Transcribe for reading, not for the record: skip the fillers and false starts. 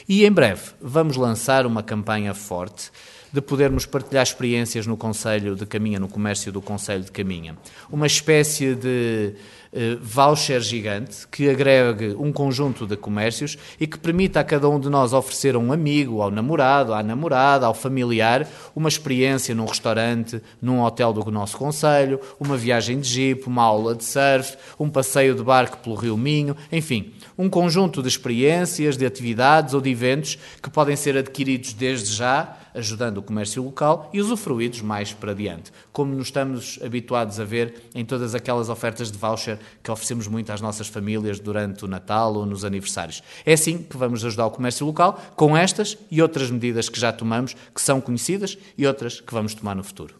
E em breve vamos lançar uma campanha forte de podermos partilhar experiências no Concelho de Caminha, no comércio do Concelho de Caminha. Uma espécie de voucher gigante que agregue um conjunto de comércios e que permita a cada um de nós oferecer a um amigo, ao namorado, à namorada, ao familiar, uma experiência num restaurante, num hotel do nosso concelho, uma viagem de jipe, uma aula de surf, um passeio de barco pelo Rio Minho, enfim, um conjunto de experiências, de atividades ou de eventos que podem ser adquiridos desde já, ajudando o comércio local e usufruídos mais para diante, como nos estamos habituados a ver em todas aquelas ofertas de voucher que oferecemos muito às nossas famílias durante o Natal ou nos aniversários. É assim que vamos ajudar o comércio local, com estas e outras medidas que já tomamos, que são conhecidas, e outras que vamos tomar no futuro.